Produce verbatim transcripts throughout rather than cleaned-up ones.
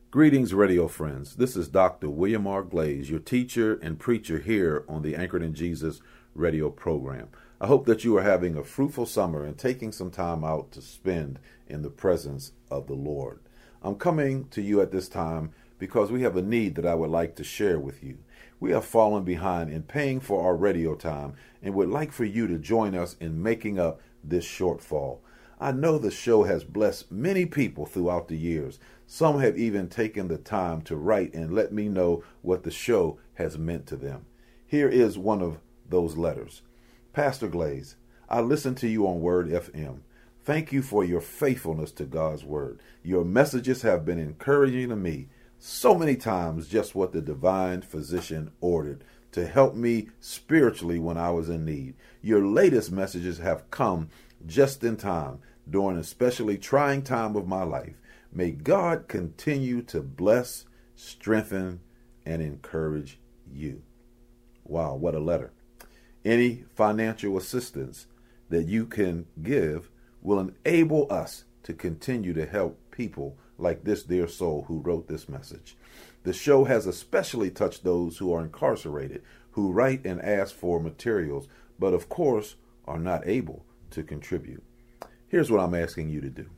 Greetings, radio friends. This is Doctor William R. Glaze, your teacher and preacher here on the Anchored in Jesus radio program. I hope that you are having a fruitful summer and taking some time out to spend in the presence of the Lord. I'm coming to you at this time because we have a need that I would like to share with you. We have fallen behind in paying for our radio time and would like for you to join us in making up this shortfall. I know the show has blessed many people throughout the years. Some have even taken the time to write and let me know what the show has meant to them. Here is one of those letters. Pastor Glaze, I listen to you on Word F M. Thank you for your faithfulness to God's Word. Your messages have been encouraging to me so many times, just what the divine physician ordered to help me spiritually when I was in need. Your latest messages have come just in time during an especially trying time of my life. May God continue to bless, strengthen, and encourage you. Wow, what a letter. Any financial assistance that you can give will enable us to continue to help people like this dear soul who wrote this message. The show has especially touched those who are incarcerated, who write and ask for materials, but of course are not able to contribute. Here's what I'm asking you to do.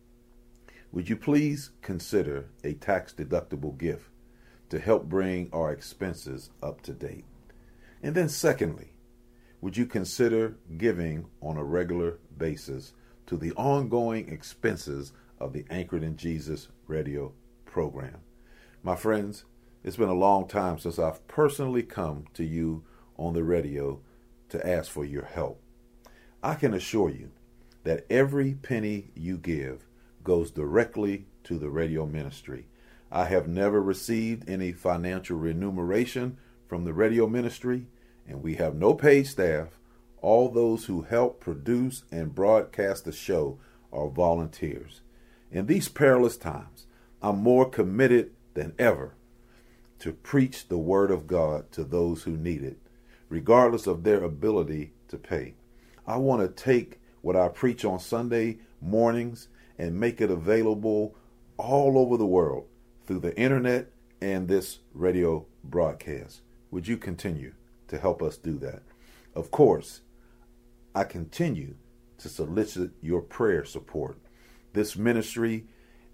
Would you please consider a tax-deductible gift to help bring our expenses up to date? And then secondly, would you consider giving on a regular basis to the ongoing expenses of the Anchored in Jesus radio program? My friends, it's been a long time since I've personally come to you on the radio to ask for your help. I can assure you that every penny you give goes directly to the radio ministry. I have never received any financial remuneration from the radio ministry, and we have no paid staff. All those who help produce and broadcast the show are volunteers. In these perilous times, I'm more committed than ever to preach the word of God to those who need it, regardless of their ability to pay. I want to take what I preach on Sunday mornings and make it available all over the world through the internet and this radio broadcast. Would you continue to help us do that? Of course, I continue to solicit your prayer support. This ministry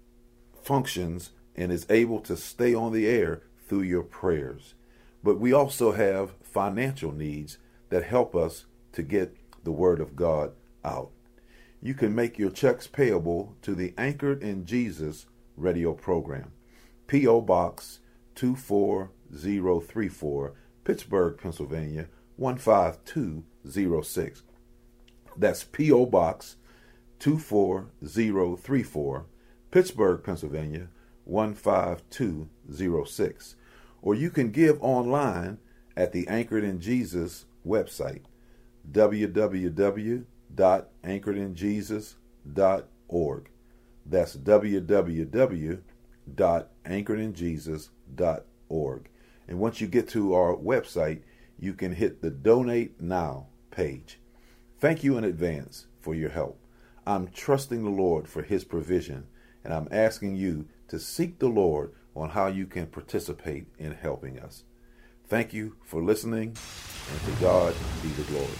functions and is able to stay on the air through your prayers. But we also have financial needs that help us to get the word of God out. You can make your checks payable to the Anchored in Jesus radio program. P O. Box two four zero three four, Pittsburgh, Pennsylvania one five two zero six. That's P O. Box two four zero three four, Pittsburgh, Pennsylvania one five two zero six. Or you can give online at the Anchored in Jesus website, w w w dot anchored in jesus dot org. That's w w w dot anchored in jesus dot org. And once you get to our website, you can hit the Donate Now page. Thank you in advance for your help. I'm trusting the Lord for his provision, and I'm asking you to seek the Lord on how you can participate in helping us. Thank you for listening, and to God be the glory.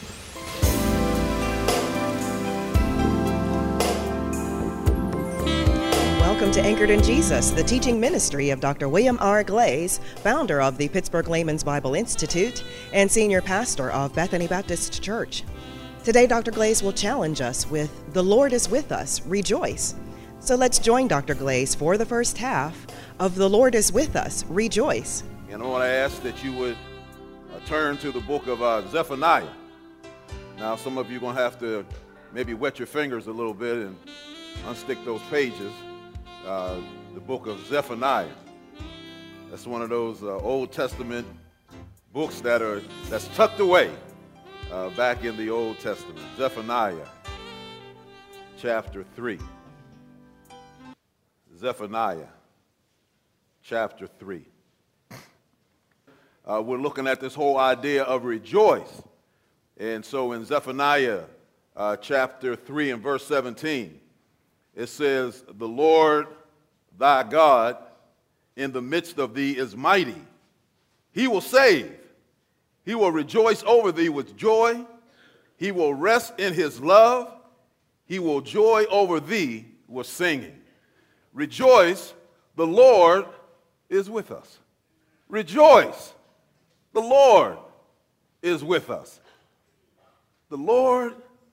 Welcome to Anchored in Jesus, the teaching ministry of Doctor William R. Glaze, founder of the Pittsburgh Layman's Bible Institute and senior pastor of Bethany Baptist Church. Today, Doctor Glaze will challenge us with "The Lord is with us, rejoice." So let's join Doctor Glaze for the first half of "The Lord is with us, rejoice." And I want to ask that you would uh, turn to the book of uh, Zephaniah. Now, some of you are going to have to maybe wet your fingers a little bit and unstick those pages. Uh, the book of Zephaniah. That's one of those uh, Old Testament books that are that's tucked away uh, back in the Old Testament. Zephaniah chapter three. Zephaniah chapter three. Uh, we're looking at this whole idea of rejoice. And so in Zephaniah uh, chapter three and verse seventeen, it says, "The Lord thy God in the midst of thee is mighty. He will save. He will rejoice over thee with joy. He will rest in his love. He will joy over thee with singing. Rejoice, the Lord is with us. Rejoice, the Lord is with us. The Lord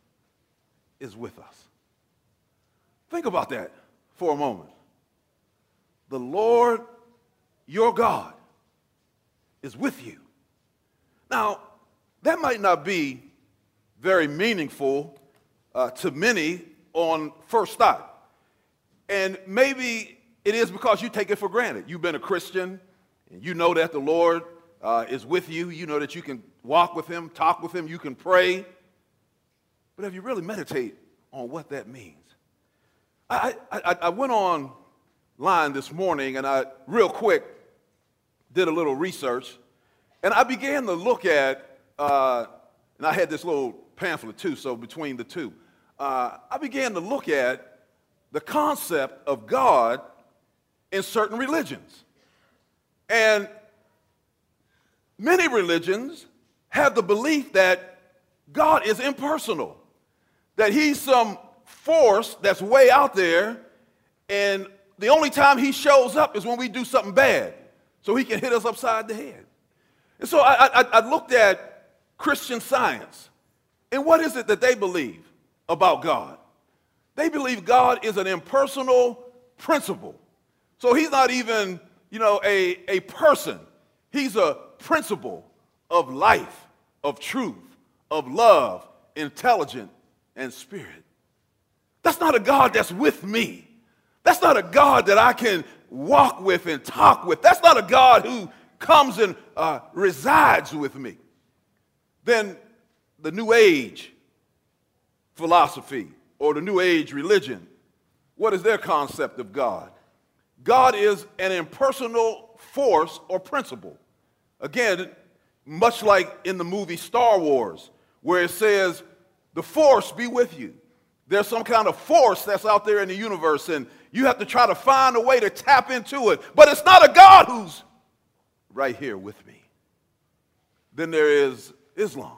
is with us. Think about that for a moment. The Lord, your God, is with you. Now, that might not be very meaningful uh, to many on first thought. And maybe it is because you take it for granted. You've been a Christian, and you know that the Lord uh, is with you. You know that you can walk with him, talk with him, you can pray. But have you really meditate on what that means? I, I, I went online this morning, and I, real quick, did a little research. And I began to look at, uh, and I had this little pamphlet too, so between the two, uh, I began to look at the concept of God in certain religions. And many religions have the belief that God is impersonal, that he's some force that's way out there, and the only time he shows up is when we do something bad, so he can hit us upside the head. And so I, I, I looked at Christian Science, and what is it that they believe about God? They believe God is an impersonal principle. So he's not even, you know, a, a person. He's a principle of life, of truth, of love, intelligence, and spirit. That's not a God that's with me. That's not a God that I can walk with and talk with. That's not a God who comes and uh, resides with me. Then the New Age philosophy or the New Age religion, what is their concept of God? God is an impersonal force or principle. Again, much like in the movie Star Wars, where it says, the force be with you. There's some kind of force that's out there in the universe, and you have to try to find a way to tap into it. But it's not a God who's right here with me. Then there is Islam.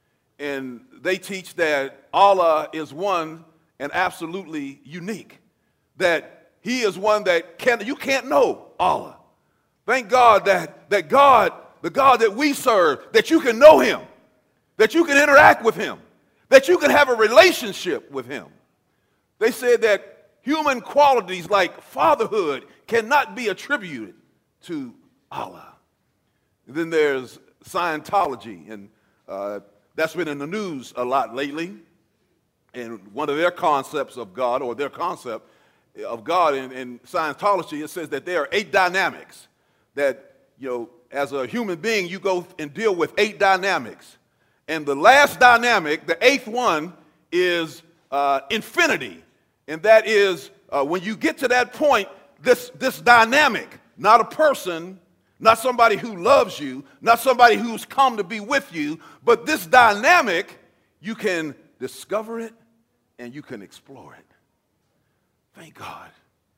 And they teach that Allah is one and absolutely unique. That he is one that can, you can't know Allah. Thank God that, that God, the God that we serve, that you can know him, that you can interact with him, that you can have a relationship with him. They said that human qualities like fatherhood cannot be attributed to Allah. And then there's Scientology, and uh, that's been in the news a lot lately. And one of their concepts of God, or their concept of God in, in Scientology, it says that there are eight dynamics. That, you know, as a human being, you go and deal with eight dynamics. And the last dynamic, the eighth one, is uh, infinity. And that is, uh, when you get to that point, this, this dynamic, not a person, not somebody who loves you, not somebody who's come to be with you, but this dynamic, you can discover it and you can explore it. Thank God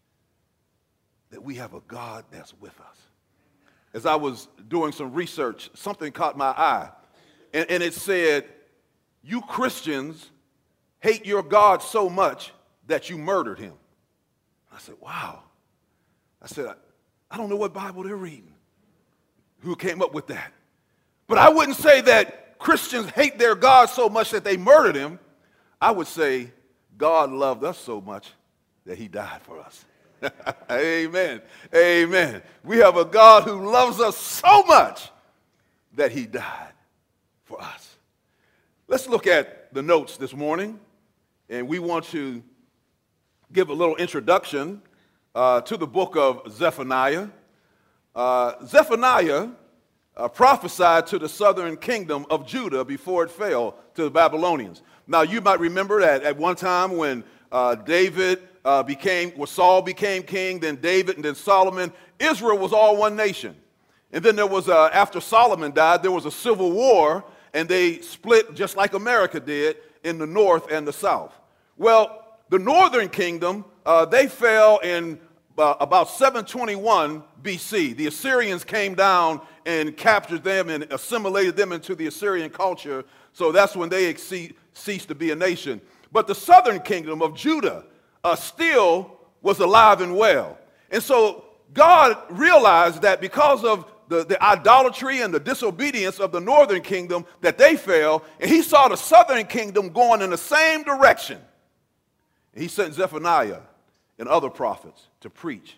that we have a God that's with us. As I was doing some research, something caught my eye, and, and it said, you Christians hate your God so much that you murdered him. I said, wow. I said, I, I don't know what Bible they're reading. Who came up with that? But I wouldn't say that Christians hate their God so much that they murdered him. I would say God loved us so much that he died for us. Amen. Amen. We have a God who loves us so much that he died for us. Let's look at the notes this morning, and we want to give a little introduction uh, to the book of Zephaniah. Uh, Zephaniah uh, prophesied to the southern kingdom of Judah before it fell to the Babylonians. Now, you might remember that at one time when uh, David uh, became, when Saul became king, then David, and then Solomon, Israel was all one nation. And then there was, uh, after Solomon died, there was a civil war, and they split just like America did in the north and the south. Well, the northern kingdom, uh, they fell in uh, about seven twenty-one B C, the Assyrians came down and captured them and assimilated them into the Assyrian culture. So that's when they ex- ceased to be a nation. But the southern kingdom of Judah uh, still was alive and well. And so God realized that because of the, the idolatry and the disobedience of the northern kingdom, that they fell, and he saw the southern kingdom going in the same direction. And he sent Zephaniah and other prophets to preach,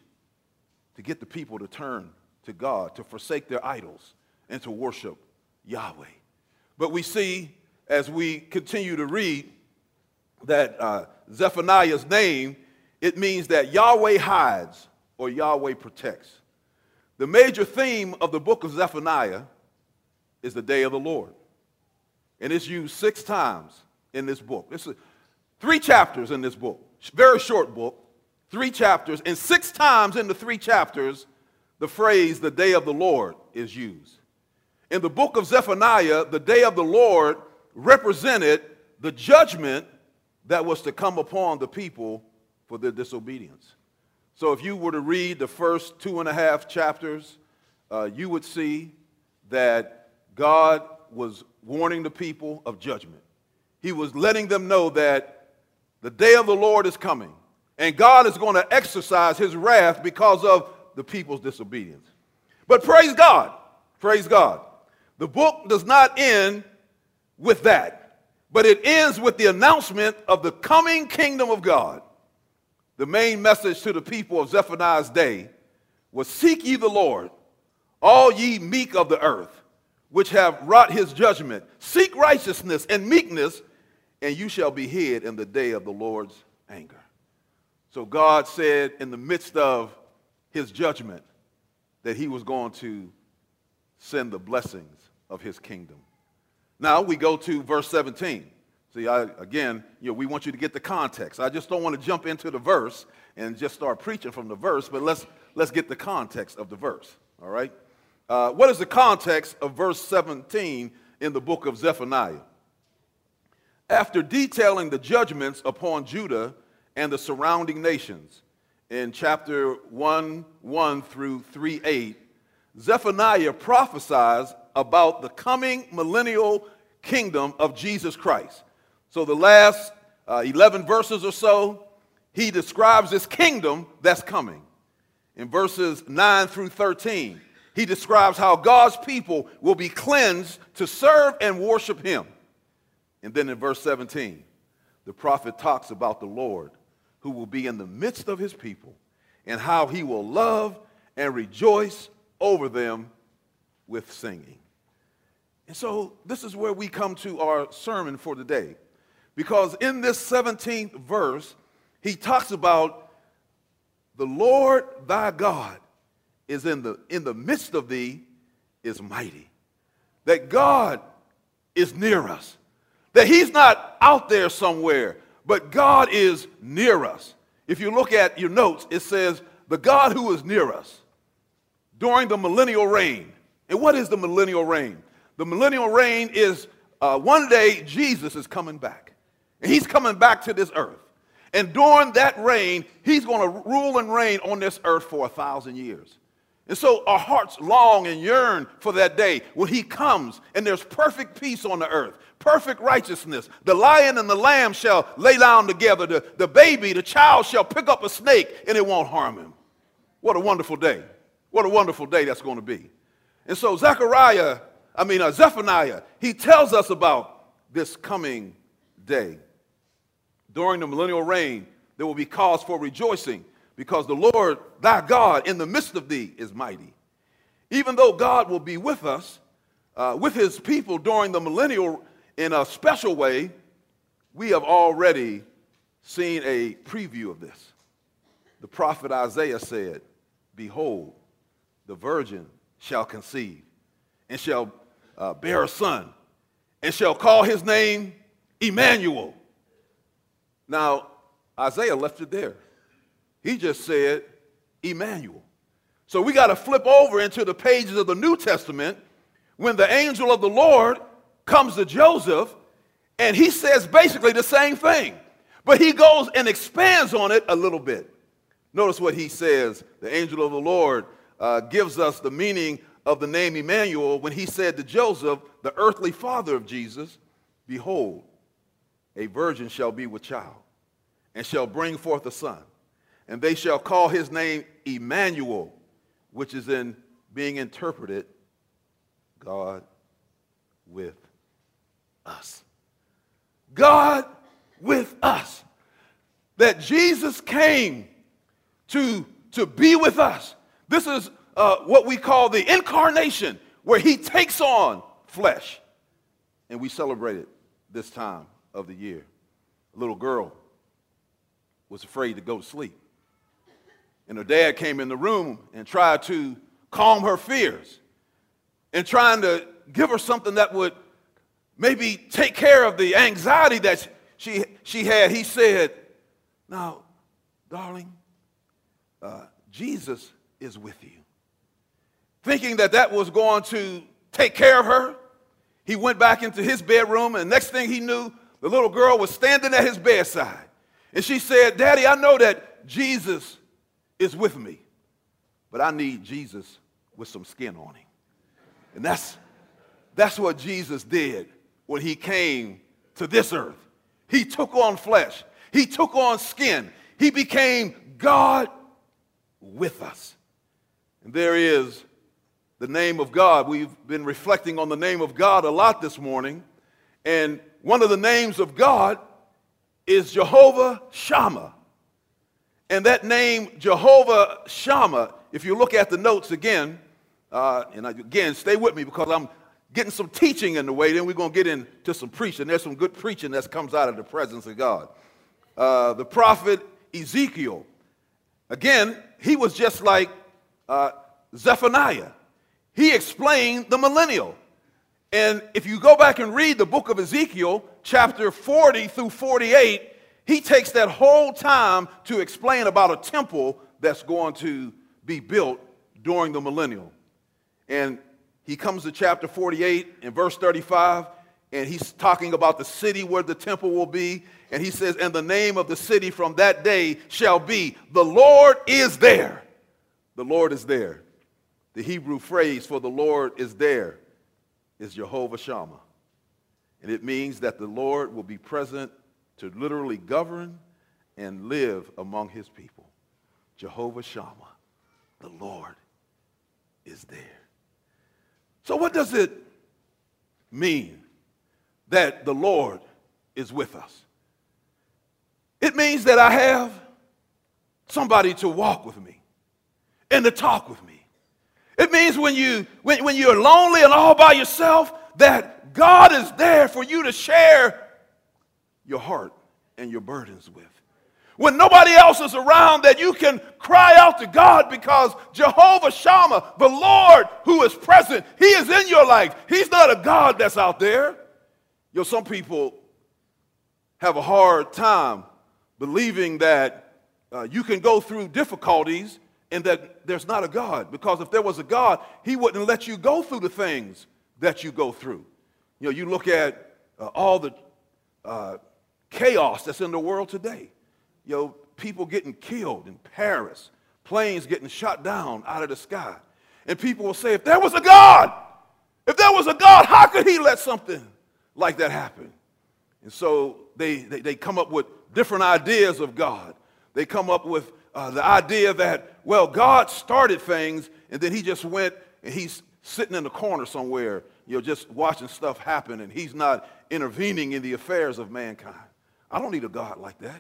to get the people to turn to God, to forsake their idols, and to worship Yahweh. But we see, as we continue to read, that uh, Zephaniah's name, it means that Yahweh hides or Yahweh protects. The major theme of the book of Zephaniah is the day of the Lord. And it's used six times in this book. This is three chapters in this book, very short book, three chapters, and six times in the three chapters, the phrase, the day of the Lord, is used. In the book of Zephaniah, the day of the Lord represented the judgment that was to come upon the people for their disobedience. So if you were to read the first two and a half chapters, uh, you would see that God was warning the people of judgment. He was letting them know that the day of the Lord is coming, and God is going to exercise his wrath because of the people's disobedience. But praise God, praise God. The book does not end with that, but it ends with the announcement of the coming kingdom of God. The main message to the people of Zephaniah's day was, seek ye the Lord, all ye meek of the earth, which have wrought his judgment. Seek righteousness and meekness, and you shall be hid in the day of the Lord's anger. So God said in the midst of his judgment that he was going to send the blessings of his kingdom. Now we go to verse seventeen. See, I, again, you know, we want you to get the context. I just don't want to jump into the verse and just start preaching from the verse, but let's let's get the context of the verse, all right? Uh, what is the context of verse seventeen in the book of Zephaniah? After detailing the judgments upon Judah and the surrounding nations in chapter one, one through three, eight, Zephaniah prophesies about the coming millennial kingdom of Jesus Christ. So the last uh, eleven verses or so, he describes this kingdom that's coming. In verses nine through thirteen, he describes how God's people will be cleansed to serve and worship him. And then in verse seventeen, the prophet talks about the Lord who will be in the midst of his people and how he will love and rejoice over them with singing. And so this is where we come to our sermon for today, because in this seventeenth verse, he talks about the Lord thy God is in the, in the midst of thee is mighty. That God is near us. That he's not out there somewhere, but God is near us. If you look at your notes, it says, the God who is near us during the millennial reign. And what is the millennial reign? The millennial reign is uh, one day Jesus is coming back. And he's coming back to this earth. And during that reign, he's going to rule and reign on this earth for a thousand years. And so our hearts long and yearn for that day when he comes and there's perfect peace on the earth, perfect righteousness. The lion and the lamb shall lay down together. The, the baby, the child shall pick up a snake and it won't harm him. What a wonderful day. What a wonderful day that's going to be. And so Zechariah, I mean uh, Zephaniah, he tells us about this coming day. During the millennial reign, there will be cause for rejoicing, because the Lord thy God in the midst of thee is mighty. Even though God will be with us, uh, with his people during the millennial in a special way, we have already seen a preview of this. The prophet Isaiah said, behold, the virgin shall conceive and shall uh, bear a son and shall call his name Emmanuel. Now, Isaiah left it there. He just said Emmanuel. So we got to flip over into the pages of the New Testament when the angel of the Lord comes to Joseph, and he says basically the same thing. But he goes and expands on it a little bit. Notice what he says. The angel of the Lord uh, gives us the meaning of the name Emmanuel when he said to Joseph, the earthly father of Jesus, behold, a virgin shall be with child, and shall bring forth a son, and they shall call his name Emmanuel, which is in being interpreted, God with us. God with us. That Jesus came to, to be with us. This is uh, what we call the incarnation, where he takes on flesh. And we celebrate it this time of the year. A little girl was afraid to go to sleep. And her dad came in the room and tried to calm her fears and trying to give her something that would maybe take care of the anxiety that she, she had. He said, now, darling, uh, Jesus is with you. Thinking that that was going to take care of her, he went back into his bedroom, and next thing he knew, the little girl was standing at his bedside. And she said, Daddy, I know that Jesus is with me, but I need Jesus with some skin on him. And that's, that's what Jesus did when he came to this earth. He took on flesh. He took on skin. He became God with us. And there is the name of God. We've been reflecting on the name of God a lot this morning. And one of the names of God is Jehovah Shammah. And that name, Jehovah Shammah, if you look at the notes again, uh, and again, stay with me because I'm getting some teaching in the way, then we're going to get into some preaching. There's some good preaching that comes out of the presence of God. Uh, the prophet Ezekiel, again, he was just like uh, Zephaniah. He explained the millennial. And if you go back and read the book of Ezekiel, chapter forty through forty-eight, he takes that whole time to explain about a temple that's going to be built during the millennial. And he comes to chapter forty-eight in verse thirty-five, and he's talking about the city where the temple will be. And he says, and the name of the city from that day shall be, the Lord is there. The Lord is there. The Hebrew phrase for the Lord is there is Jehovah Shammah. And it means that the Lord will be present to literally govern and live among his people. Jehovah Shammah, the Lord is there. So what does it mean that the Lord is with us? It means that I have somebody to walk with me and to talk with me. It means when, you, when, when you're lonely and all by yourself, that God is there for you to share your heart and your burdens with. When nobody else is around, that you can cry out to God because Jehovah Shammah, the Lord who is present, he is in your life. He's not a God that's out there. You know, some people have a hard time believing that uh, you can go through difficulties and that there's not a God. Because if there was a God, he wouldn't let you go through the things that you go through. You know, you look at uh, all the uh, chaos that's in the world today. You know, people getting killed in Paris, planes getting shot down out of the sky. And people will say, if there was a God, if there was a God, how could he let something like that happen? And so they, they, they come up with different ideas of God. They come up with uh, the idea that, well, God started things, and then he just went and he's sitting in the corner somewhere, you know, just watching stuff happen, and he's not intervening in the affairs of mankind. I don't need a God like that.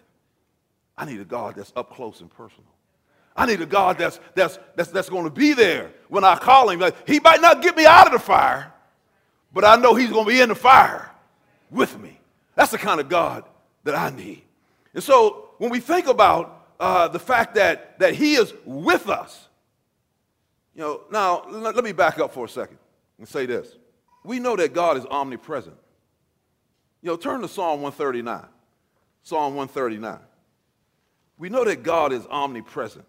I need a God that's up close and personal. I need a God that's, that's, that's, that's going to be there when I call him. Like, he might not get me out of the fire, but I know he's going to be in the fire with me. That's the kind of God that I need. And so when we think about uh, the fact that, that he is with us, you know, now let, let me back up for a second and say this. We know that God is omnipresent. You know, turn to Psalm one thirty-nine. Psalm one thirty-nine. We know that God is omnipresent.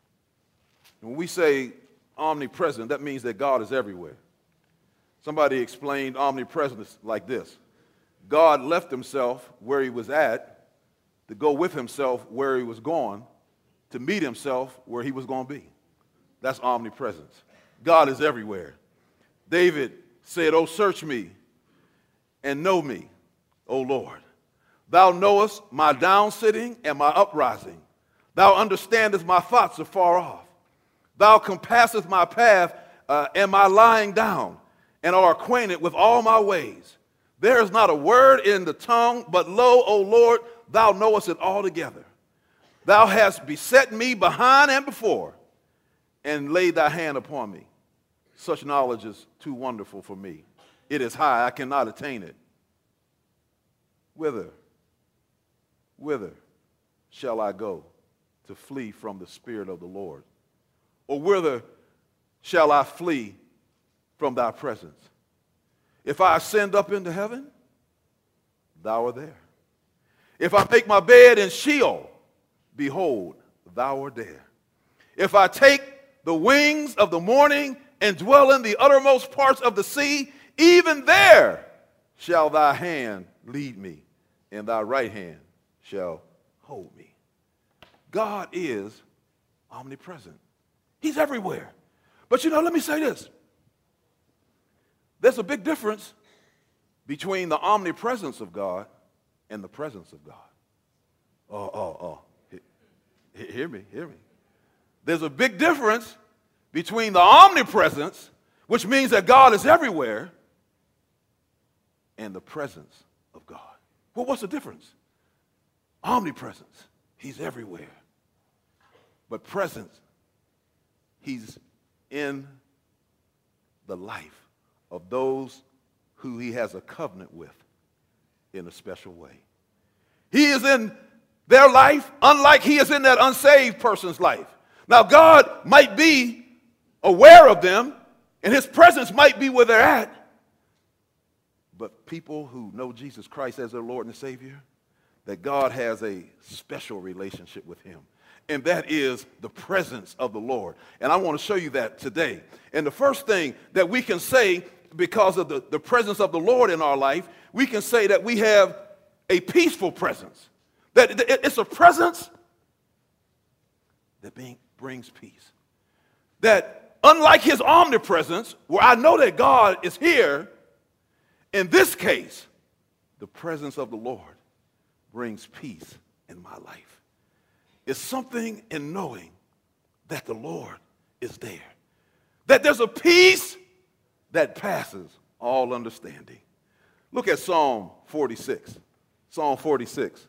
When we say omnipresent, that means that God is everywhere. Somebody explained omnipresence like this. God left himself where he was at to go with himself where he was going to meet himself where he was going to be. That's omnipresence. God is everywhere. David said, "Oh, search me and know me, O Lord. Thou knowest my downsitting and my uprising. Thou understandest my thoughts afar off. Thou compassest my path uh, and my lying down, and art acquainted with all my ways. There is not a word in the tongue, but lo, O Lord, thou knowest it altogether. Thou hast beset me behind and before, and laid thy hand upon me. Such knowledge is too wonderful for me. It is high, I cannot attain it. Whither, whither shall I go to flee from the Spirit of the Lord? Or whither shall I flee from thy presence? If I ascend up into heaven, thou art there. If I make my bed in Sheol, behold, thou art there. If I take the wings of the morning and dwell in the uttermost parts of the sea, even there shall thy hand lead me, and thy right hand shall hold me." God is omnipresent. He's everywhere. But you know, let me say this. There's a big difference between the omnipresence of God and the presence of God. Oh, oh, oh. He- Hear me, hear me. There's a big difference between the omnipresence, which means that God is everywhere, and the presence of God. Well, what's the difference? Omnipresence, he's everywhere. But presence, he's in the life of those who he has a covenant with in a special way. He is in their life unlike he is in that unsaved person's life. Now, God might be aware of them, and his presence might be where they're at. But people who know Jesus Christ as their Lord and Savior, that God has a special relationship with him. And that is the presence of the Lord. And I want to show you that today. And the first thing that we can say, because of the, the presence of the Lord in our life, we can say that we have a peaceful presence. That it's a presence that being, brings peace. That unlike his omnipresence, where I know that God is here, in this case, the presence of the Lord brings peace in my life. It's something in knowing that the Lord is there. That there's a peace that passes all understanding. Look at Psalm forty-six. Psalm forty-six,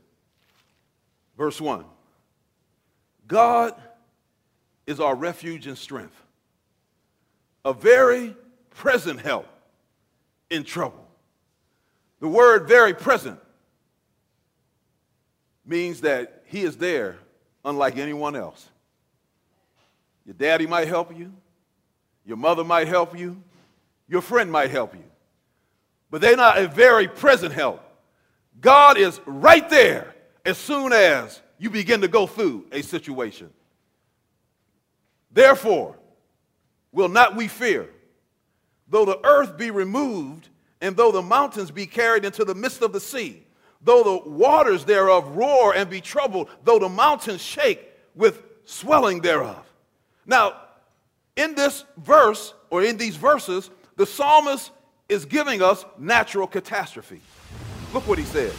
verse one. God is our refuge and strength, a very present help in trouble. The word very present means that he is there unlike anyone else. Your daddy might help you. Your mother might help you. Your friend might help you. But they're not a very present help. God is right there as soon as you begin to go through a situation. Therefore, will not we fear, though the earth be removed, and though the mountains be carried into the midst of the sea, though the waters thereof roar and be troubled, though the mountains shake with swelling thereof. Now, in this verse, or in these verses, the psalmist is giving us natural catastrophe. Look what he says.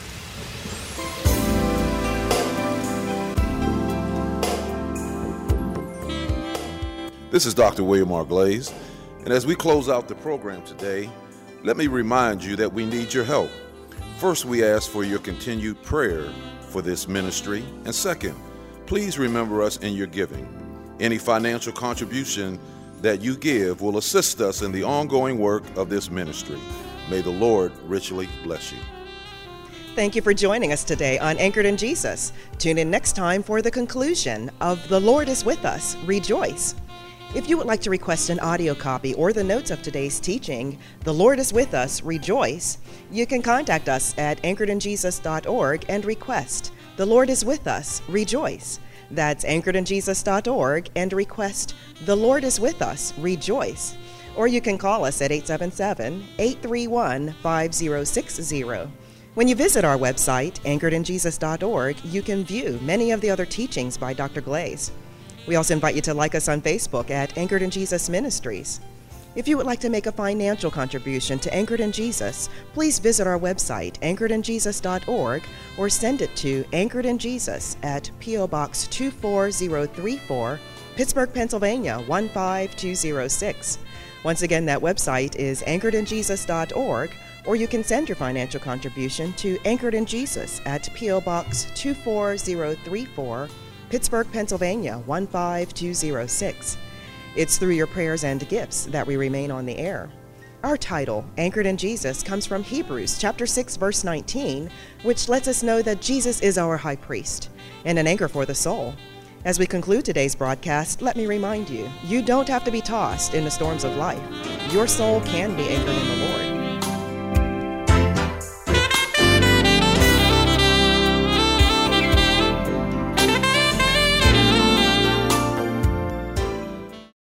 This is Doctor William R. Glaze, and as we close out the program today, let me remind you that we need your help. First, we ask for your continued prayer for this ministry, and second, please remember us in your giving. Any financial contribution that you give will assist us in the ongoing work of this ministry. May the Lord richly bless you. Thank you for joining us today on Anchored in Jesus. Tune in next time for the conclusion of The Lord is With Us, Rejoice. If you would like to request an audio copy or the notes of today's teaching, The Lord is With Us, Rejoice, you can contact us at anchored in jesus dot org and request The Lord is With Us, Rejoice. That's anchored in jesus dot org and request The Lord is With Us, Rejoice. Or you can call us at eight seven seven, eight three one, five zero six zero. When you visit our website, anchored in jesus dot org, you can view many of the other teachings by Doctor Glaze. We also invite you to like us on Facebook at Anchored in Jesus Ministries. If you would like to make a financial contribution to Anchored in Jesus, please visit our website, anchored in jesus dot org, or send it to Anchored in Jesus at P O Box two four zero three four, Pittsburgh, Pennsylvania one five two zero six. Once again, that website is anchored in jesus dot org, or you can send your financial contribution to Anchored in Jesus at P O Box two four zero three four, Pittsburgh, Pennsylvania one five two zero six. It's through your prayers and gifts that we remain on the air. Our title, Anchored in Jesus, comes from Hebrews chapter six, verse nineteen, which lets us know that Jesus is our high priest and an anchor for the soul. As we conclude today's broadcast, let me remind you, you don't have to be tossed in the storms of life. Your soul can be anchored in the Lord.